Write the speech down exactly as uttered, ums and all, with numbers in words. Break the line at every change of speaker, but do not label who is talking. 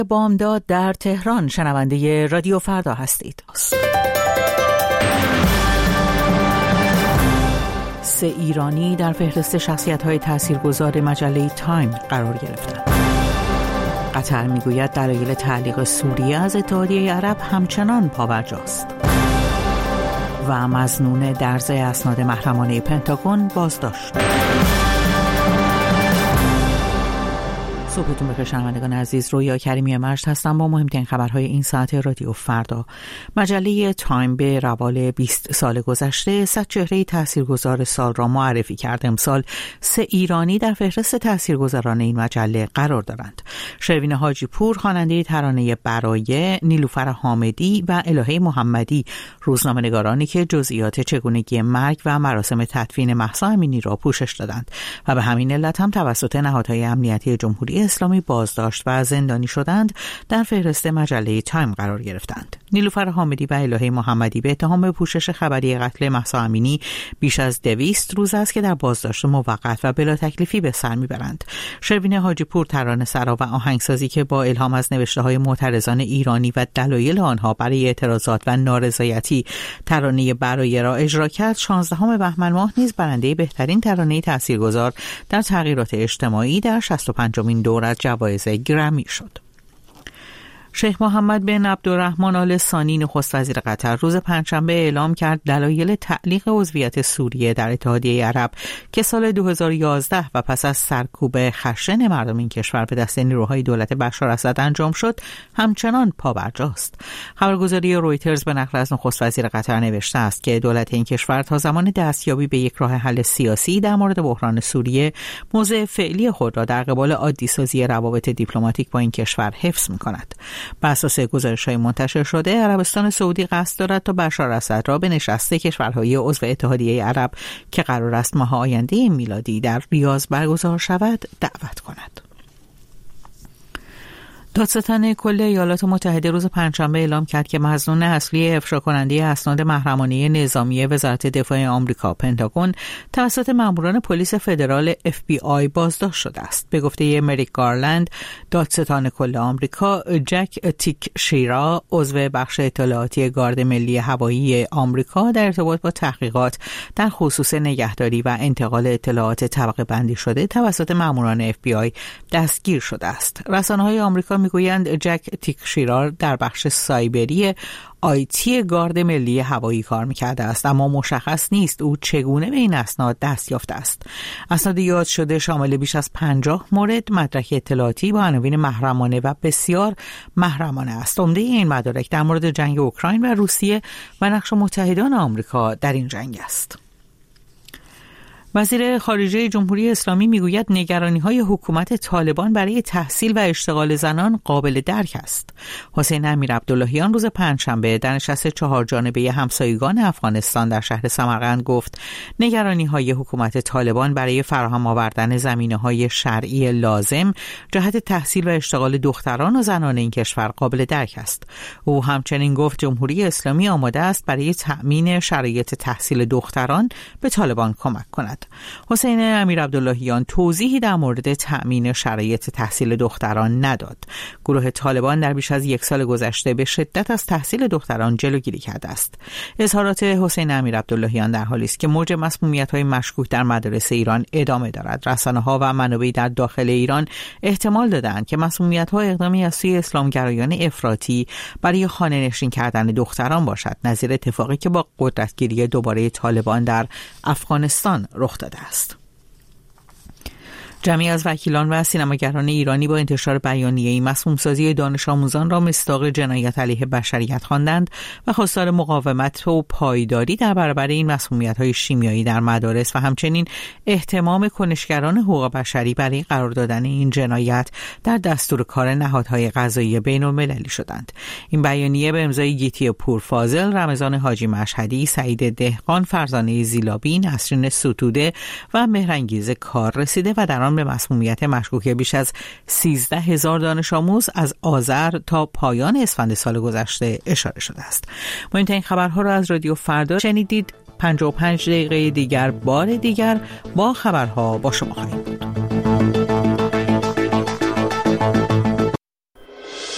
بامداد در تهران شنونده رادیو فردا هستید. سه ایرانی در فهرست شخصیت‌های تاثیرگذار مجله تایم قرار گرفتند. قطر میگوید دلایل تعلیق سوریه از اتحادیه عرب همچنان پابرجاست. و مظنون درز اسناد محرمانه پنتاگون بازداشت. صبحتون بخیر شنوندگان عزیز، رویا کریمی مجد هستم با مهمترین خبرهای این ساعت رادیو فردا. مجله تایم به روال بیست سال گذشته صد چهره تاثیرگذار سال را معرفی کرد. امسال سه ایرانی در فهرست تاثیرگذاران این مجله قرار دارند. شروین حاجی پور خواننده ترانه برای، نیلوفر حامدی و الهه محمدی روزنامه‌نگارانی که جزئیات چگونگی مرگ و مراسم تدفین مهسا امینی را پوشش دادند و به همین علت هم توسط نهادهای امنیتی جمهوری اسلامی بازداشت و زندانی شدند در فهرست مجله تایم قرار گرفتند. نیلوفر حامدی و الهه محمدی به اتهام پوشش خبری قتل مهسا امینی بیش از دویست روز است که در بازداشت موقت و بلا تکلیفی به سر میبرند. شروین حاجی پور ترانه سرا و آهنگسازی که با الهام از نوشته‌های معترضان ایرانی و دلایل آنها برای اعتراضات و نارضایتی ترانه برای را اجرا کرد، شانزدهم بهمن ماه نیز برنده بهترین ترانه تاثیرگذار در تغییرات اجتماعی در شصت و پنجمین دور از جوایز گرمی شد. شیخ محمد بن عبدالرحمن آل ثانی نخست وزیر قطر روز پنجشنبه اعلام کرد دلایل تعلیق عضویت سوریه در اتحادیه عرب که سال دو هزار و یازده و پس از سرکوب خشن مردم این کشور به دست نیروهای دولت بشار اسد انجام شد همچنان پابرجاست. خبرگزاری رویترز به نقل از نخست وزیر قطر نوشته است که دولت این کشور تا زمان دستیابی به یک راه حل سیاسی در مورد بحران سوریه موضع فعلی خود را در قبال عادی‌سازی روابط دیپلماتیک با این کشور حفظ می‌کند. بر اساس گزارش‌های منتشر شده، عربستان سعودی قصد دارد تا بشار اسد را به نشست کشورهای عضو اتحادیه عرب که قرار است ماه آینده میلادی در ریاض برگزار شود دعوت کند. دادستان کل ایالات متحده روز پنجشنبه اعلام کرد که مظنون اصلی افشا کننده اسناد محرمانه نظامی وزارت دفاع آمریکا پنتاگون توسط ماموران پلیس فدرال اف بی آی بازداشت شده است. به گفته مریک گارلند، دادستان کل آمریکا جک تیک شیرا، عضو بخش اطلاعاتی گارد ملی هوایی آمریکا، در ارتباط با تحقیقات در خصوص نگهداری و انتقال اطلاعات طبقه بندی شده توسط ماموران اف بی آی دستگیر شده است. رسانه‌های آمریکا میگویند جک تیکشیرار در بخش سایبری آیتی گارد ملی هوایی کار میکرده است، اما مشخص نیست او چگونه به این اسناد دست یافته است. اسناد یاد شده شامل بیش از پنجاه مورد مدرک اطلاعاتی با عناوین محرمانه و بسیار محرمانه است. عمده این مدارک در مورد جنگ اوکراین و روسیه و نقش متحدان آمریکا در این جنگ است. وزیر خارجه جمهوری اسلامی میگوید نگرانی‌های حکومت طالبان برای تحصیل و اشتغال زنان قابل درک است. حسین امیر عبداللهیان روز پنجشنبه در نشست چهار جانبه همسایگان افغانستان در شهر سمرقند گفت نگرانی‌های حکومت طالبان برای فراهم آوردن زمینه‌های شرعی لازم جهت تحصیل و اشتغال دختران و زنان این کشور قابل درک است. او همچنین گفت جمهوری اسلامی آماده است برای تأمین شرایط تحصیل دختران به طالبان کمک کند. حسین امیر عبداللهیان توضیحی در مورد تأمین شرایط تحصیل دختران نداد. گروه طالبان در بیش از یک سال گذشته به شدت از تحصیل دختران جلوگیری کرده است. اظهارات حسین امیر عبداللهیان در حالی است که موج مسمومیت‌های مشکوک در مدارس ایران ادامه دارد. رسانه‌ها و منابعی در داخل ایران احتمال دادند که مسمومیت‌ها اقدامی از سوی اسلامگرایان افراطی برای خانه‌نشین کردن دختران باشد، نظیر اتفاقی که با قدرتگیری دوباره طالبان در افغانستان رخ داده است. جمعی از وکیلان و سینماگران ایرانی با انتشار بیانیه‌ای مسموم‌سازی دانش آموزان را مصداق جنایت علیه بشریت خواندند و خواستار مقاومت و پایداری در برابر این مسمومیت‌های شیمیایی در مدارس و همچنین احتمام کنشگران حقوق بشری برای قرار دادن این جنایت در دستور کار نهادهای قضایی بین‌المللی شدند. این بیانیه به امضای گیتی پورفاضل، رمضان حاجی مشهدی، سعید دهقان، فرزانه زیلابی، نسرین ستوده و مهرانگیز کار رسیده و در به مسمومیت مشکوک بیش از سیزده هزار دانش آموز از آذر تا پایان اسفند سال گذشته اشاره شده است. مهمترین خبرها را از رادیو فردا شنیدید. پنجاه و پنج دقیقه دیگر بار دیگر با خبرها با شما خواهیم بود.